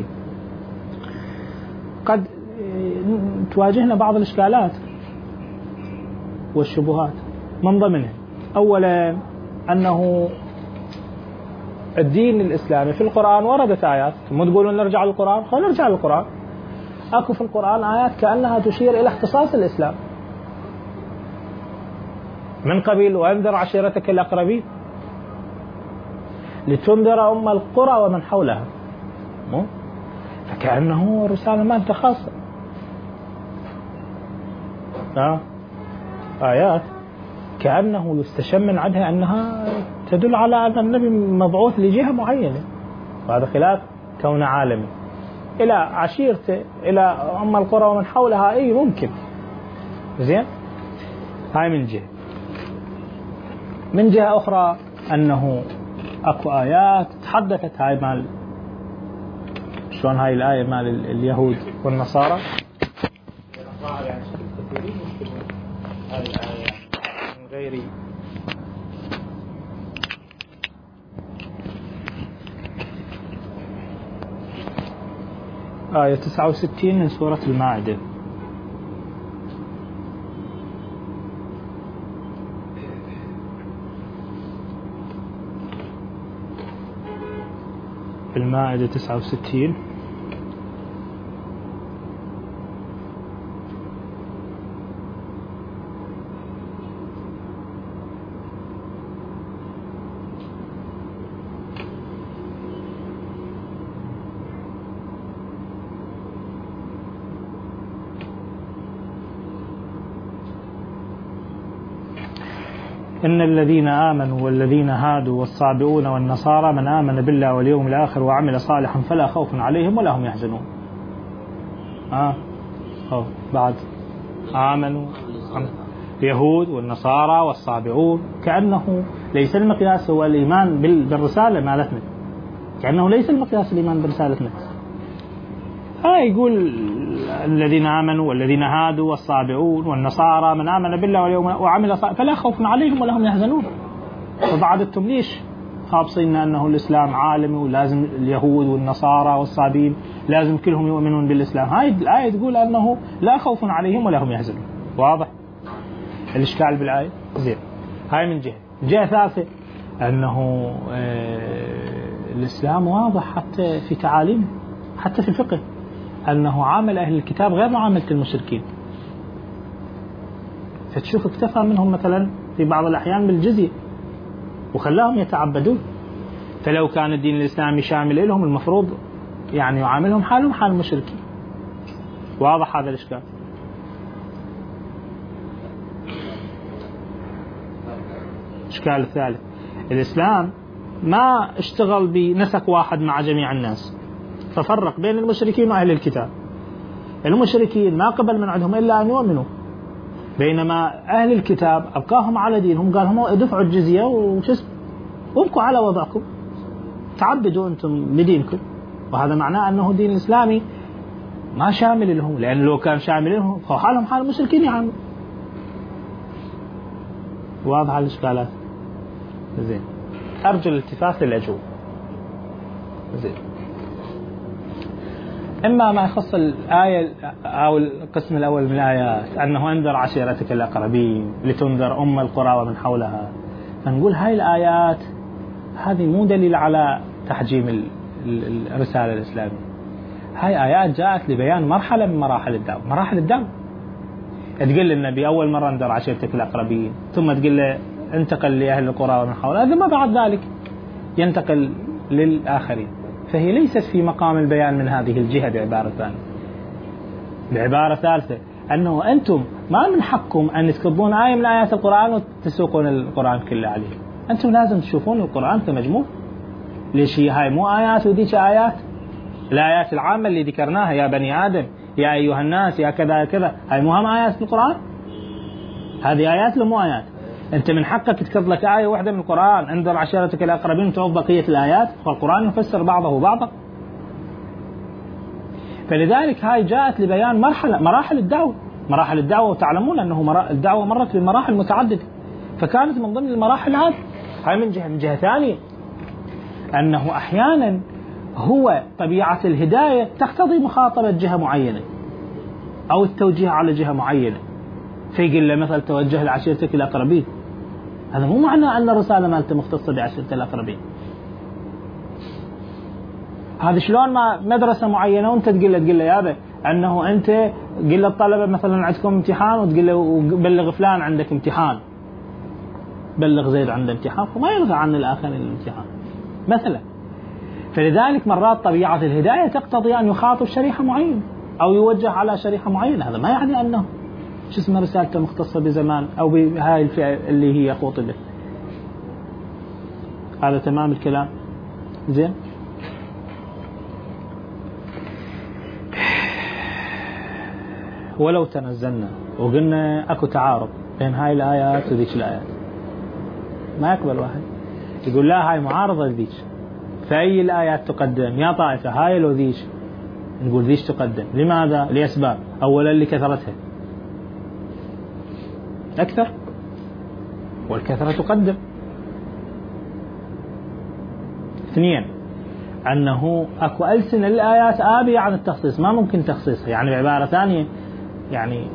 قد تواجهنا بعض الإشكالات والشبهات، من ضمنها أولا أنه الدين الإسلامي في القرآن وردت آيات، ثم تقولون نرجع للقرآن، خلينا نرجع للقرآن. أكو في القرآن آيات كأنها تشير إلى اختصاص الإسلام، من قبيل وأنذر عشيرتك الأقربين لتنذر أم القرى ومن حولها، فكأنه رسالة ما أنت خاصة. آه. آيات كأنه يستشم من عندها أنها تدل على أن النبي مبعوث لجهة معينة، وهذا خلاف كون عالمي. إلى عشيرته، إلى أم القرى ومن حولها، أي ممكن. زين. هاي من جهة. من جهة أخرى أنه أكو آيات تحدثت هاي مال شلون هاي الآية مال اليهود والنصارى، هاي الآية من غير آية تسعة وستين من سورة المائدة. المائدة تسعة وستين. إن الذين آمنوا والذين هادوا والصابئون والنصارى من آمن بالله واليوم الآخر وعمل صالحا فلا خوف عليهم ولا هم يحزنون. آه. أو بعد آمنوا اليهود والنصارى والصابئون، كأنه ليس المقياس هو الإيمان بالرسالة مالتنا، كأنه ليس المقياس الإيمان برسالتنا. ها يقول الذين آمنوا والذين هادوا والصابئون والنصارى من آمن بالله واليوم وعمل صالحا فلا خوف عليهم ولا هم يحزنون. فبعدتم ليش خابصين أنه الإسلام عالمي ولازم اليهود والنصارى والصابئين لازم كلهم يؤمنون بالإسلام؟ هاي الآية تقول أنه لا خوف عليهم ولا هم يحزنون. واضح الإشكال بالآية؟ زين. هاي من جهة. جهة ثالثة أنه الإسلام واضح حتى في تعاليمه، حتى في الفقه، أنه عامل أهل الكتاب غير معاملة المشركين. فتشوف اكتفى منهم مثلا في بعض الأحيان بالجزية وخلاهم يتعبدون، فلو كان الدين الإسلامي شامل لهم المفروض يعني يعاملهم حالهم حال المشركين. واضح هذا الإشكال؟ الإشكال الثالث، الإسلام ما اشتغل بنسك واحد مع جميع الناس، ففرق بين المشركين وأهل الكتاب، المشركين ما قبل من عندهم إلا أن يؤمنوا، بينما أهل الكتاب أبقاهم على دينهم، قال هم دفعوا الجزية وشسم وابقوا على وضعكم، تعبدوا أنتم بدينكم. وهذا معناه أنه دين الإسلامي ما شامل لهم، لأن لو كان شامل لهم فحالهم حال المشركين يعني. واضحة الإشكالات؟ زين، أرجو الالتفات للأجوبة. زين، إما ما يخص الآية أو القسم الأول من الآيات أنه أنذر عشيرتك الأقربين لتنذر أم القرى ومن حولها، فنقول هاي الآيات هذه مو دليل على تحجيم الرسالة الإسلامية. هاي آيات جاءت لبيان مرحلة من مراحل الدعوة. مراحل الدعوة تقول للنبي أول مرة انذر عشيرتك الأقربين، ثم تقول له انتقل لأهل القرى ومن حولها، ثم بعد ذلك ينتقل للآخرين. فهي ليست في مقام البيان من هذه الجهة. بعبارة ثانية بعبارة ثالثة أنه أنتم ما من حقكم أن تكتبون آية من آيات القرآن وتسوقون القرآن كله عليه. أنتم لازم تشوفون القرآن كمجموع. ليش هي هاي مو آيات وديك آيات؟ الآيات العامة اللي ذكرناها يا بني آدم يا أيها الناس يا كذا كذا، هاي مو هم آيات في القرآن؟ هذه آيات لمو آيات؟ أنت من حقك تكتب لك آية واحدة من القرآن انذر عشيرتك الأقربين وتعوض بقية الآيات، والقرآن يفسر بعضه بعضا. فلذلك هاي جاءت لبيان مرحلة مراحل الدعوة. مراحل الدعوة، وتعلمون أنه الدعوة مرت بمراحل متعددة، فكانت من ضمن المراحل هذه. هاي من جهة. من جهة ثانية أنه أحيانا هو طبيعة الهداية تقتضي مخاطبة جهة معينة أو التوجيه على جهة معينة، فيقول له مثلا توجه لعشيرتك الأقربين، هذا مو معنى أن الرسالة مالته مختصة بعشيرة الأقربين. هذا شلون ما مدرسة معينة وأنت تقول له تقول له يا أبا أنه أنت قل للطلبة مثلا عندكم امتحان وتقول له بلغ فلان عندك امتحان، بلغ زيد عنده امتحان، فما يلغى عن الآخرين الامتحان مثلا. فلذلك مرات طبيعة الهداية تقتضي أن يخاطب شريحة معينة أو يوجه على شريحة معينة. هذا ما يعني أنه شو اسمه رسالته مختصة بزمان أو بهاي الفئة اللي هي خاطبة. هذا تمام الكلام. زين، ولو تنزلنا وقلنا أكو تعارض بين هاي الآيات وذيك الآيات، ما يقبل واحد يقول لا هاي معارضة لذيك، فأي الآيات تقدم يا طائفة، هاي لو ذيك؟ نقول ذيك تقدم. لماذا؟ لأسباب. أولا لكثرتها، أكثر والكثرة تقدم. اثنين أنه أكو ألسنة للآيات آبية عن التخصيص، ما ممكن تخصيصها. يعني بعبارة ثانية يعني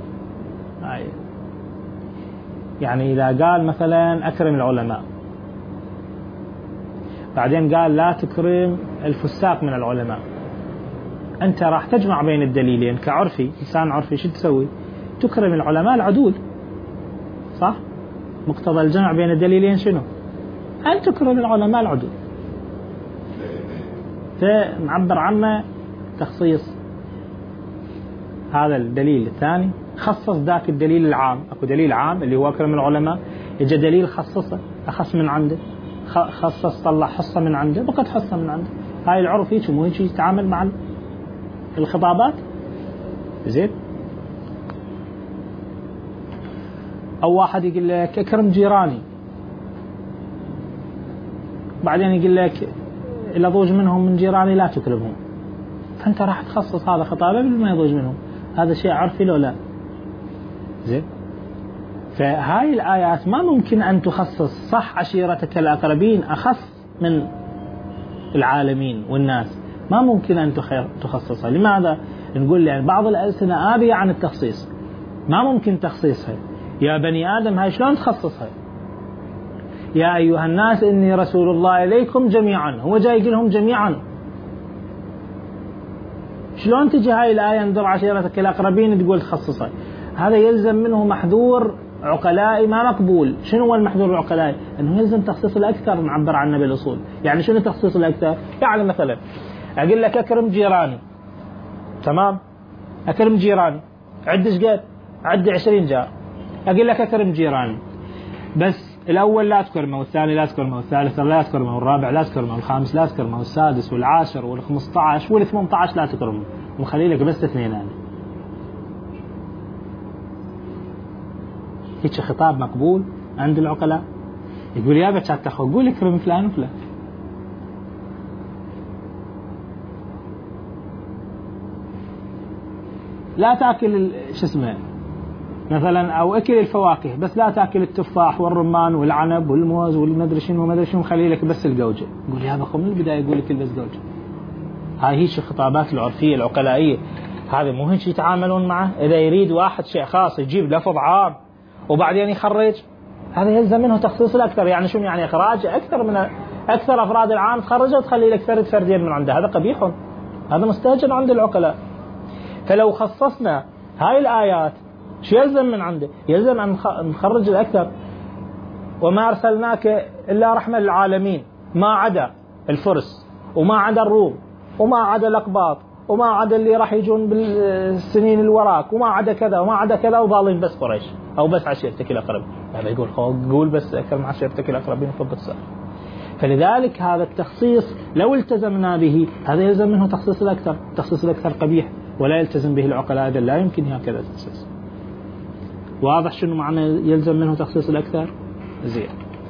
يعني إذا قال مثلا أكرم العلماء، بعدين قال لا تكرم الفساق من العلماء، أنت راح تجمع بين الدليلين كعرفي، إنسان عرفي شو تسوي؟ تكرم العلماء العدول، صح؟ مقتضى الجمع بين الدليلين شنو؟ أن تكرم العلماء العدول. فنعبر عنه تخصيص هذا الدليل الثاني، خصص ذاك الدليل العام. أكو دليل عام اللي هو أكرم العلماء، إجا دليل خصصه أخص من عنده، خصص طلع حصة من عنده، بقت حصة من عنده. هاي العرف هيك مو هيك يتعامل مع الخطابات. زين، أو واحد يقول لك أكرم جيراني، بعدين يقول لك إلا ضوج منهم من جيراني لا تكرمهم، فأنت راح تخصص هذا خطابة قبل ما يضوج منهم. هذا شيء عرفي لو لا؟ زين، فهاي الآيات ما ممكن أن تخصص. صح عشيرتك الأقربين أخص من العالمين والناس، ما ممكن أن تخصصها. لماذا؟ نقول يعني بعض الألسنة آبية عن التخصيص، ما ممكن تخصيصها. يا بني آدم هاي شلون تخصصها؟ يا أيها الناس إني رسول الله إليكم جميعا، هو جاي يقول لهم جميعا. شلون تجي هاي الآية انذر عشيرتك الأقربين تقول تخصصها؟ هذا يلزم منه محذور عقلائي ما مقبول. شنو هو المحذور العقلائي؟ أنه يلزم تخصيص الأكثر نعبر عنه بالأصول. يعني شنو تخصيص الأكثر؟ يعني مثلا أقول لك أكرم جيراني، تمام؟ أكرم جيراني عدش قد عد عشرين جار، أقول لك أكرم جيراني، بس الأول لا تكرمه، والثاني لا تكرمه، والثالث لا تكرمه، والرابع لا تكرمه، والخامس لا تكرمه، والسادس والعاشر والخمسة عشر والثمانية عشر لا تكرمه، وخلي لك بس اثنين. يعني هيك خطاب مقبول عند العقلاء؟ يقول يا بچات تاخذ قول اكرم فلان وفلان. لا تاكل شو اسمه مثلا او اكل الفواكه بس لا تاكل التفاح والرمان والعنب والموز والمدري شنو ومدري شنو، خلي لك بس الجوجه. يقول يا بخو من البدايه يقول لك بس جوجه. هاي هي الخطابات العرفيه العقلائيه، هذا مو هيك يتعاملون معه. اذا يريد واحد شيء خاص يجيب لفظ عام وبعدين يخرج، هذا يلزم منه تخصيص الاكثر. يعني شو يعني اخراج اكثر من اكثر افراد العام تخرجه وتخلي لك فرد فردين من عنده، هذا قبيح، هذا مستهجن عند العقلاء. فلو خصصنا هاي الآيات شو يلزم من عنده؟ يلزم أن نخرج الأكثر. وما أرسلناك إلا رحمة للعالمين، ما عدا الفرس وما عدا الروم وما عدا الأقباط وما عدا اللي راح يجون بالسنين الوراك وما عدا كذا وما عدا كذا وظالم بس قريش أو بس عشيرتك الأقرب. هذا يقول قول بس أكرم عشيرتك الأقربين فضل السائر. فلذلك هذا التخصيص لو التزمنا به هذا يلزم منه تخصيص الأكثر. تخصيص الأكثر قبيح ولا يلتزم به العقلاء، هذا لا يمكن هكذا تخصيص. واضح شنو معنى يلزم منه تخصيص الأكثر؟ زين.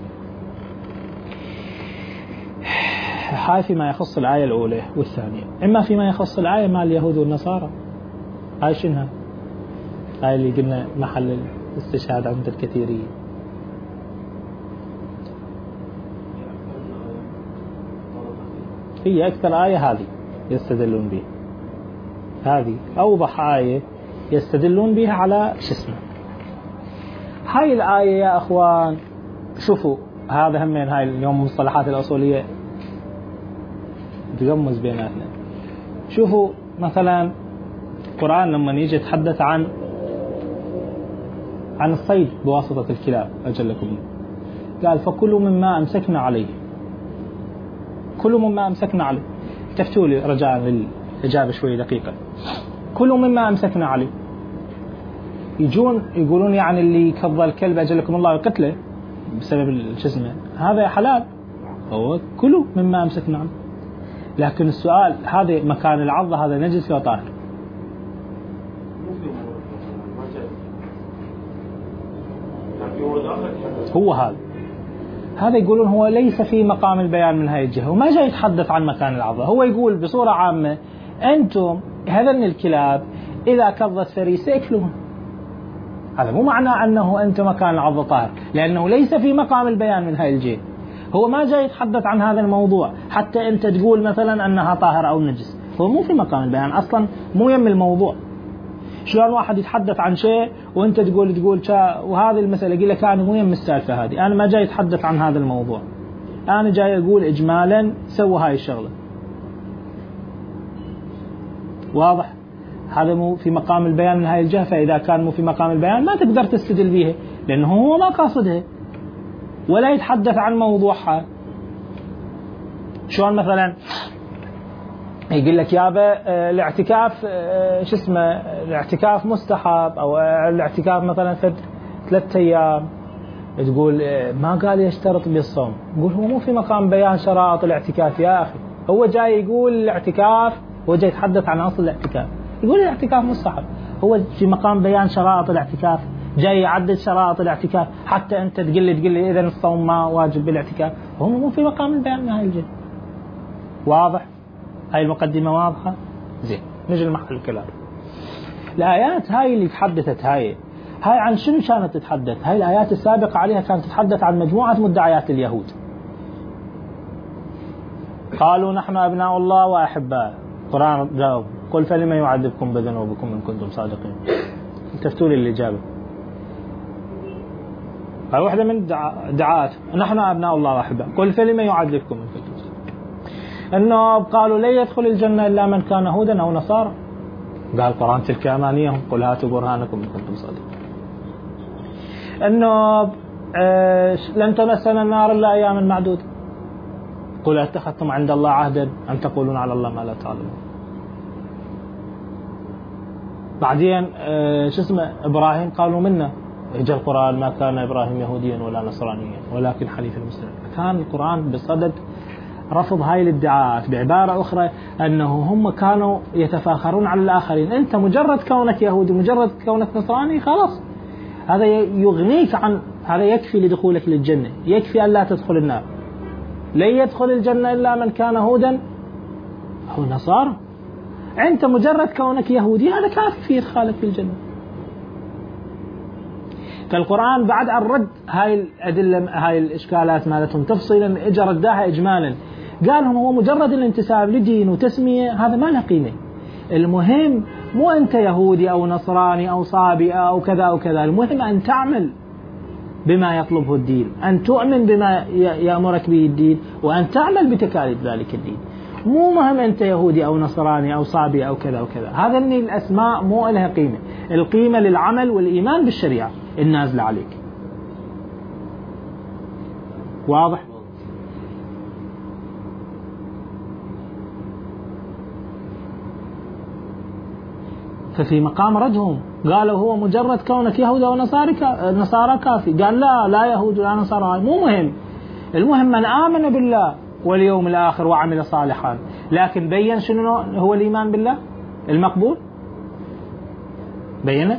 هاي فيما يخص الآية الأولى والثانية. إما فيما يخص الآية مع اليهود والنصارى، هاي شنها؟ هاي اللي قلنا محل الاستشهاد عند الكثيرين. هي أكثر آية هذه يستدلون بها، هذه أوضح آية يستدلون بها على شو اسمه. هاي الآية يا أخوان شوفوا، هذا همين هاي اليوم المصطلحات الأصولية تقمز بيناتنا. شوفوا مثلا القرآن لما يجي يتحدث عن عن الصيد بواسطة الكلاب أجلكم، قال فكلوا مما أمسكنا عليه، كلوا مما أمسكنا عليه. تفتوا لي رجاء للإجابة شوي دقيقة. كلوا مما أمسكنا عليه، يجون يقولون يعني اللي كض الكلب أجلكم الله وقتله بسبب الجسم هذا حلال، هو كلوا مما أمسكنا عليه. لكن السؤال هذا مكان العضة هذا نجس ولا طاهر؟ هو هذا هذا يقولون هو ليس في مقام البيان من هاي الجهة وما جاي يتحدث عن مكان العضة. هو يقول بصورة عامة أنتم هذن الكلاب إذا كضت فريسة اكلوهم. هذا مو معنى أنه أنت مكان العضة طاهر، لأنه ليس في مقام البيان من هاي الجهة. هو ما جاي يتحدث عن هذا الموضوع حتى أنت تقول مثلا أنها طاهر أو نجس، هو مو في مقام البيان أصلا، مو يم الموضوع. شلون واحد يتحدث عن شيء وانت تقول تقول شا وهذه المسألة قيل لك أنا مو يم السالفة هذه، أنا ما جاي أتحدث عن هذا الموضوع، أنا جاي أقول إجمالا سووا هاي الشغلة. واضح؟ هذا مو في مقام البيان من هاي الجهة. فإذا كان مو في مقام البيان ما تقدر تستدل بيها، لأنه هو ما قاصدها ولا يتحدث عن موضوعها. شلون مثلا يقول لك يابا الاعتكاف شو اسمه الاعتكاف مستحب، او الاعتكاف مثلا فد ثلاثة ايام، تقول ما قال يشترط بالصوم. نقول هو مو في مقام بيان شرائط الاعتكاف يا اخي، هو جاي يقول الاعتكاف، هو جاي يتحدث عن اصل الاعتكاف، يقول الاعتكاف مستحب. هو في مقام بيان شرائط الاعتكاف، جاي يعدد شرائط الاعتكاف حتى انت تقول لي تقول لي اذا الصوم ما واجب بالاعتكاف، هو مو في مقام البيان من هاي الجهة. واضح؟ هاي المقدمة واضحة؟ زين، نجي لمحل الكلام. الآيات هاي اللي تحدثت هاي هاي عن شنو كانت تتحدث؟ هاي الآيات السابقة عليها كانت تتحدث عن مجموعة مدعيات اليهود. قالوا نحن أبناء الله وأحباء. القرآن جاوب قل فلما يعذبكم بذنوبكم إن كنتم صادقين. تفتوا لي الإجابة. هاي واحدة من دعاءات نحن أبناء الله وأحباء قل فلما يعذبكم إن كنتم صادقين. إنه قالوا لا يدخل الجنة إلا من كان هودا أو نصارى. قال القرآن تلك أمانيهم قل هاتوا برهانكم إن كنتم صادقين. إنه لن تمسنا النار إلا أياما معدودة. قل اتخذتم عند الله عهدا أن تقولون على الله ما لا تعلمون. بعدين شو اسمه إبراهيم قالوا منا. إجا القرآن ما كان إبراهيم يهوديا ولا نصرانيا ولكن حنيفا مسلما. كان القرآن بصدد رفض هاي الادعاءات. بعبارة أخرى أنه هم كانوا يتفاخرون على الآخرين. أنت مجرد كونك يهودي مجرد كونك نصراني خلاص هذا يغنيك عن هذا، يكفي لدخولك للجنة، يكفي أن لا تدخل النار. لن يدخل الجنة إلا من كان هودا أو نصارى. أنت مجرد كونك يهودي هذا كافي في إدخالك في الجنة. فالقرآن بعد أن رد هاي الأدلة هاي الإشكالات مالتهم تفصيلا إجا رداها إجمالا، قال لهم هو مجرد الانتساب لدين وتسمية هذا ما له قيمة. المهم مو أنت يهودي أو نصراني أو صابئة أو كذا أو كذا، المهم أن تعمل بما يطلبه الدين، أن تؤمن بما يأمرك به الدين، وأن تعمل بتكاليف ذلك الدين. مو مهم أنت يهودي أو نصراني أو صابئة أو كذا أو كذا، هذا اللي الأسماء مو لها قيمة. القيمة للعمل والإيمان بالشريعة النازلة عليك. واضح؟ ففي مقام ردهم قالوا هو مجرد كونك يهود أو نصارى كافي. قال لا لا يهود ولا نصارى، مو مهم. المهم من آمن بالله واليوم الآخر وعمل صالحا. لكن بين شنو هو الإيمان بالله المقبول؟ بينه؟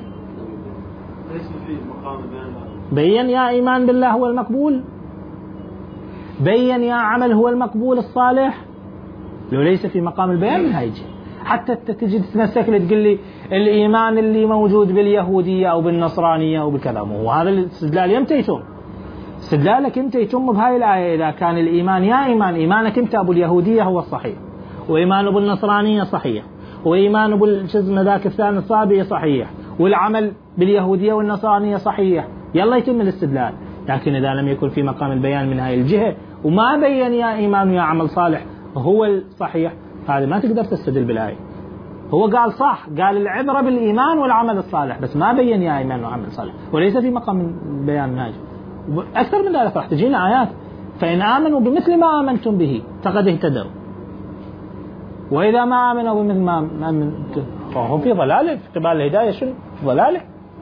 بين يا إيمان بالله هو المقبول، بين يا عمل هو المقبول الصالح. لو ليس في مقام البيان من هيجي حتى تجي تتمسك لي تقول لي الإيمان اللي موجود باليهودية أو بالنصرانية أو بالكذا. وهذا الاستدلال يمتى يتم؟ استدلالك أنت يتم بهاي الآية. إذا كان الإيمان يا إيمان إيمانك أنت أبو اليهودية هو الصحيح، وإيمان أبو النصرانية صحيح، وإيمان أبو الجزم ذاك الثاني الصابئة صحيح، والعمل باليهودية والنصرانية صحيح، يلا يتم الاستدلال. لكن إذا لم يكن في مقام البيان من هاي الجهة وما بين يا إيمان ويا عمل صالح هو الصحيح، هذا ما تقدر تستدل بالآية. هو قال صح، قال العبرة بالإيمان والعمل الصالح، بس ما بين يا إيمان وعمل صالح، وليس في مقام البيان ناجي. أكثر من ذلك راح تجينا آيات فإن آمنوا بمثل ما آمنتم به فقد اهتدوا، وإذا ما آمنوا بمثل ما آمنتم فهم في ضلال. في قبال الهداية شنو؟ ضلاله.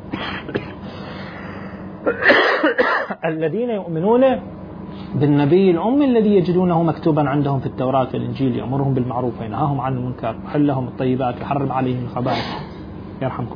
الذين يؤمنون بالنبي الأمي الذي يجدونه مكتوبا عندهم في التوراة والإنجيل يأمرهم بالمعروف وينهاهم عن المنكر ويحل لهم الطيبات ويحرم عليهم الخبائث. يرحمكم.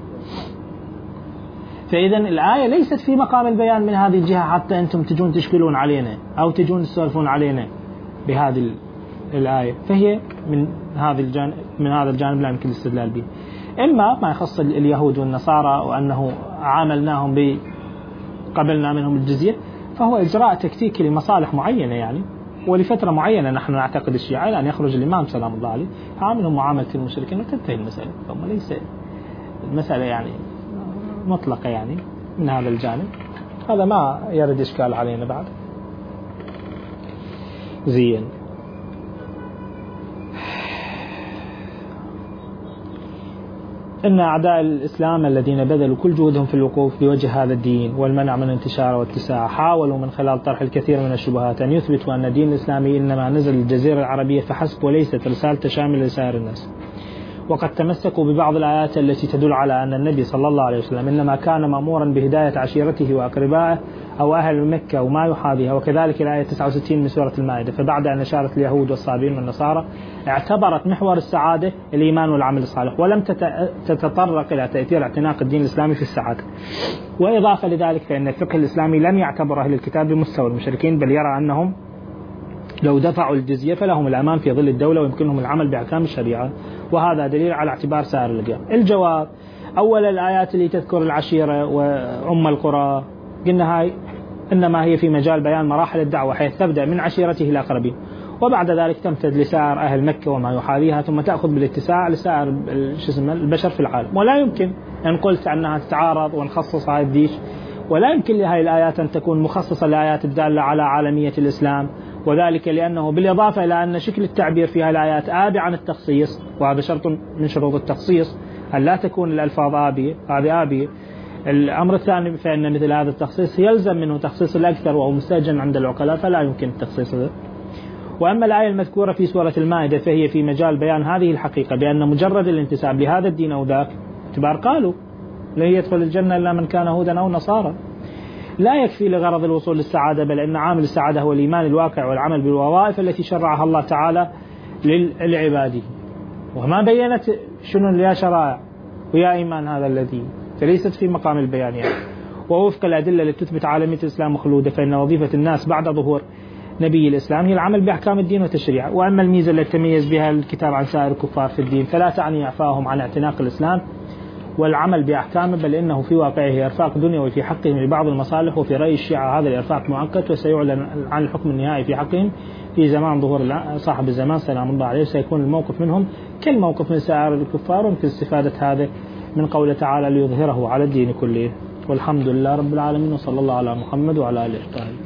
فإذا الآية ليست في مقام البيان من هذه الجهة حتى أنتم تجون تشكلون علينا أو تجون تسولفون علينا بهذه الآية. فهي من هذا الجانب من هذا الجانب لا يمكن الاستدلال به. إما ما يخص اليهود والنصارى وأنه عاملناهم ب قبلنا منهم الجزية، فهو إجراء تكتيكي لمصالح معينة يعني، ولفترة معينة. نحن نعتقد الشيعة أن يخرج الإمام سلام الله عليه عاملهم معاملة المشركين وتنتهي المسألة. ثم ليس المسألة يعني مطلقة يعني من هذا الجانب. هذا ما يرد إشكال علينا بعد. زين. إن أعداء الإسلام الذين بذلوا كل جهدهم في الوقوف بوجه هذا الدين والمنع من انتشاره واتساعه حاولوا من خلال طرح الكثير من الشبهات أن يثبتوا أن الدين الإسلامي إنما نزل للجزيرة العربية فحسب وليست رسالة شاملة لسائر الناس. وقد تمسكوا ببعض الآيات التي تدل على أن النبي صلى الله عليه وسلم إنما كان مأمورا بهداية عشيرته وأقربائه أو أهل مكة وما يحاذيها. وكذلك الآية تسعة وستين من سورة المائدة. فبعد أن أشارت اليهود والصابئين والنصارى اعتبرت محور السعادة الإيمان والعمل الصالح، ولم تتطرق إلى تأثير اعتناق الدين الإسلامي في السعادة. وإضافة لذلك فإن الفقه الإسلامي لم يعتبر أهل الكتاب بمستوى المشركين، بل يرى أنهم لو دفعوا الجزية فلهم الأمان في ظل الدولة ويمكنهم العمل بأحكام الشريعة، وهذا دليل على اعتبار سائر الأديان. الجواب: أول الآيات اللي تذكر العشيرة وأم القرى قلنا هاي إنما هي في مجال بيان مراحل الدعوة، حيث تبدأ من عشيرته إلى أقربين، وبعد ذلك تمتد لسائر أهل مكة وما يحاذيها، ثم تأخذ بالاتساع لسائر البشر في العالم. ولا يمكن أن قلت أنها تتعارض ونخصص هاي الديش، ولا يمكن لهذه الآيات أن تكون مخصصة لآيات الدالة على عالمية الإسلام، وذلك لأنه بالإضافة إلى أن شكل التعبير في هذه الآيات آبي عن التخصيص، وهذا شرط من شروط التخصيص أن لا تكون الألفاظ آبية، هذه آبية. الأمر الثاني فإن مثل هذا التخصيص يلزم منه تخصيص الأكثر وهو مستجن عند العقلاء، فلا يمكن التخصيص هذا. وأما الآية المذكورة في سورة المائدة فهي في مجال بيان هذه الحقيقة، بأن مجرد الانتساب لهذا الدين أو ذاك اعتبار قالوا لا يدخل الجنة إلا من كان هودا أو نصارى لا يكفي لغرض الوصول للسعادة، بل إن عامل السعادة هو الإيمان الواقع والعمل بالوظائف التي شرعها الله تعالى للعباد. وما بينت شنو يا شرائع ويا إيمان هذا الذي، فليست في مقام البيان يعني. ووفق الأدلة التي تثبت عالمية الإسلام مخلودة، فإن وظيفة الناس بعد ظهور نبي الإسلام هي العمل بأحكام الدين وتشريعه. وأما الميزة التي تميز بها الكتاب عن سائر الكفار في الدين فلا تعني إعفائهم عن اعتناق الإسلام والعمل بأحكامه، بل إنه في واقعه إرفاق دنيوي في حقهم لبعض المصالح، وفي رأي الشيعة هذا الإرفاق مؤقت وسيعلن عن الحكم النهائي في حقهم في زمان ظهور صاحب الزمان سلام الله عليه. سيكون الموقف منهم كالموقف من سائر الكفار، ومثل استفادة هذا من قوله تعالى ليظهره على الدين كله. والحمد لله رب العالمين، وصلى الله على محمد وعلى آله وصحبه.